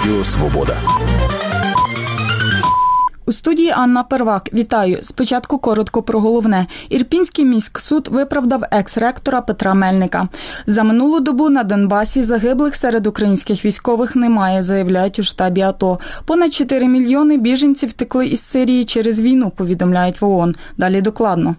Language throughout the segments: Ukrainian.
Радіо Свобода. У студії Анна Первак. Вітаю. Спочатку коротко про головне. Ірпінський міськсуд виправдав екс-ректора Петра Мельника. За минулу добу на Донбасі загиблих серед українських військових немає, заявляють у штабі АТО. Понад 4 мільйони біженців втекли із Сирії через війну, повідомляють в ООН. Далі докладно.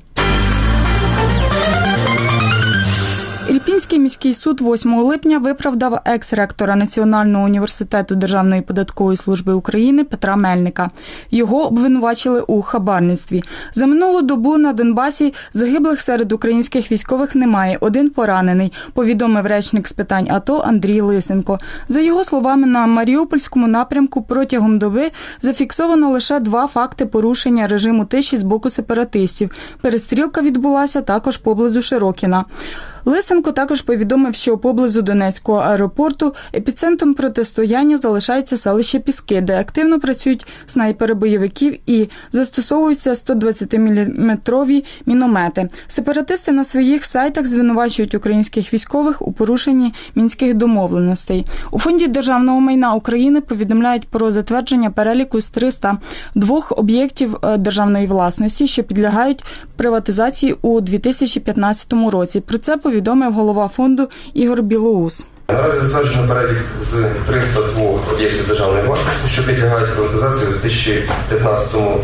Ірпінський міський суд 8 липня виправдав екс-ректора Національного університету Державної податкової служби України Петра Мельника. Його обвинувачили у хабарництві. За минулу добу на Донбасі загиблих серед українських військових немає, один поранений, повідомив речник з питань АТО Андрій Лисенко. За його словами, на Маріупольському напрямку протягом доби зафіксовано лише 2 факти порушення режиму тиші з боку сепаратистів. Перестрілка відбулася також поблизу Широкіна. Лисенко також повідомив, що поблизу Донецького аеропорту епіцентром протистояння залишається селище Піски, де активно працюють снайпери бойовиків і застосовуються 120-мм міномети. Сепаратисти на своїх сайтах звинувачують українських військових у порушенні мінських домовленостей. У Фонді державного майна України повідомляють про затвердження переліку з 302 об'єктів державної власності, що підлягають приватизації у 2015 році. Про це повідомив голова фонду Ігор Білоус. Наразі затверджено перелік з 302 об'єктів державної власності, що підлягають приватизації у 2015,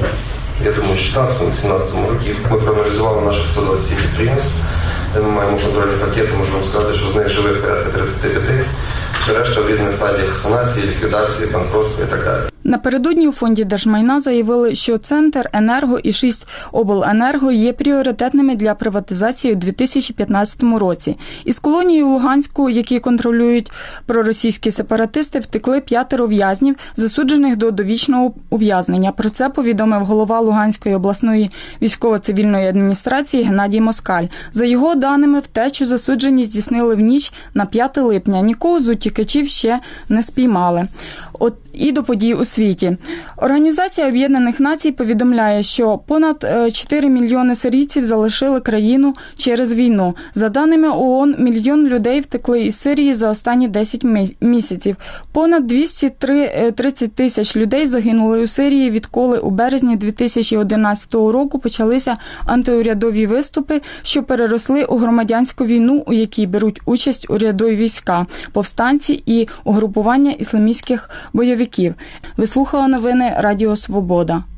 я думаю, 16-17 років. Ми проаналізували наших 127 підприємств, де ми маємо контрольні пакети, можу вам сказати, що з них живих порядка 35, що решта в різних стадіях санації, ліквідації, банкротства і так далі. Напередодні у Фонді держмайна заявили, що Центренерго і 6 обленерго є пріоритетними для приватизації у 2015 році. Із колонії у Луганську, які контролюють проросійські сепаратисти, втекли 5 в'язнів, засуджених до довічного ув'язнення. Про це повідомив голова Луганської обласної військово-цивільної адміністрації Геннадій Москаль. За його даними, втечу засуджені здійснили в ніч на 5 липня. Нікого з утікачів ще не спіймали. І до подій у світі. Організація Об'єднаних Націй повідомляє, що понад 4 мільйони сирійців залишили країну через війну. За даними ООН, 1 мільйон людей втекли із Сирії за останні 10 місяців. Понад 230 тисяч людей загинули у Сирії, відколи у березні 2011 року почалися антиурядові виступи, що переросли у громадянську війну, у якій беруть участь урядові війська, повстанці і угрупування ісламістських бойовиків. Ви слухали новини Радіо Свобода.